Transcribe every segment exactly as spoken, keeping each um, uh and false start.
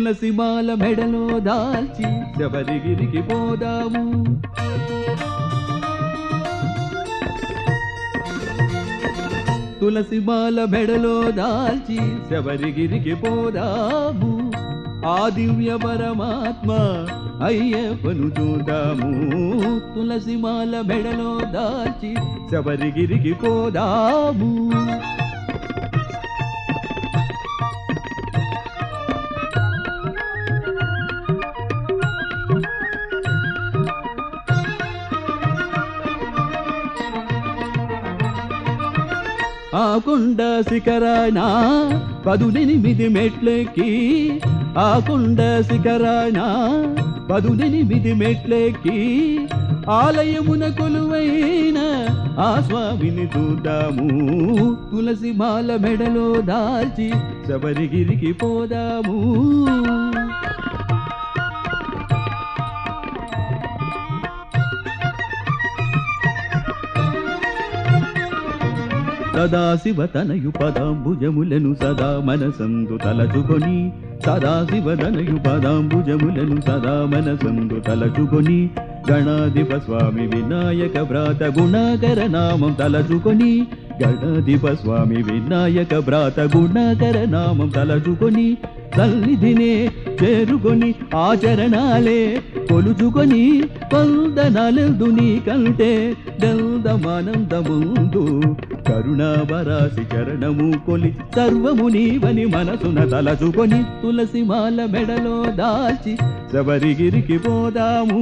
తులసిమాల మెడలో దాల్చి శబరిగిరికి పోదాము. తులసిమాల మెడలో దాల్చి శబరిగిరికి పోదాము. ఆ దివ్య పరమాత్మ అయ్యప్పను చూద్దాము. తులసిమాల మెడలో దాల్చి శబరిగిరికి పోదాము. ఆ కొండ శిఖరాన పదునెనిమిది మెట్లెక్కి, ఆ కొండ శిఖరాన పదునెనిమిది మెట్లెక్కి ఆలయమున కొలువైన ఆ స్వామిని చూద్దాము. తులసిమాల మెడలో దాల్చి శబరిగిరికి పోదాము. సదాశివ తనయు పదాంబుజములను సదా మనసందు తలచుకొని, సదాశివ తనయు పదాంబుజములను సదా మనసందు తలచుకొని, గణాధిప స్వామి వినాయక వ్రాత గుణాకర నామం తలచుకొని, గణాధిప స్వామి వినాయక వ్రాత గుణాకర నామం తలచుకొని, సన్నిధినే చేరుకొని ఆచరణాలే కొలుచుకొని, వందనాలెందుని కంటే దందమానందముందు కరుణావరాసి చరణము కొలి సర్వము నీవని మనసున తలచుకొని, తులసిమాల మెడలో దాల్చి శబరిగిరికి పోదాము.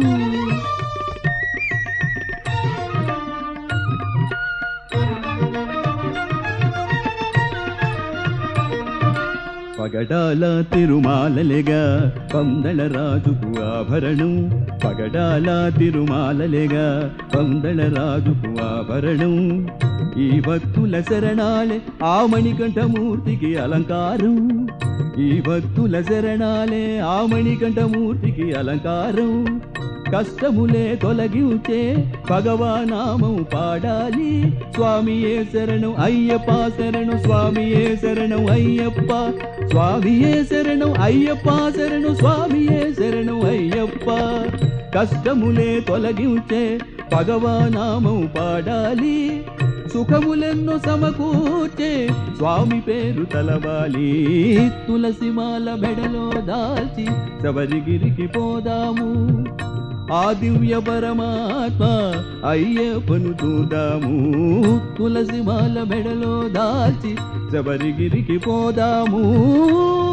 పగడాల తిరుమాలలేగా పందళ రాజుకు ఆభరణం, పగడాల తిరుమాలలేగా పందళ రాజుకు ఆభరణం. ఈ భక్తుల శరణాలే ఆ మణికంఠమూర్తికి అలంకారం, ఈ భక్తుల శరణాలే ఆ మణికంఠమూర్తికి అలంకారం. కష్టములే తొలగించే భగవానామం పాడాలి. స్వామియే శరణం అయ్యప్ప శరణం, స్వామియే శరణం అయ్యప్ప, స్వామియే శరణం అయ్యప్ప శరణం, స్వామియే శరణం అయ్యప్ప. కష్టములే తొలగించే భగవానామం పాడాలి. సుఖములెన్నో సమకూర్చే స్వామి పేరు తలవాలి. తులసిమాల మెడలో దాల్చి శబరిగిరికి పోదాము. ఆ దివ్య పరమాత్మ అయ్యప్పను చూద్దాము. తులసిమాల మెడలో దాల్చి శబరిగిరికి పోదాము.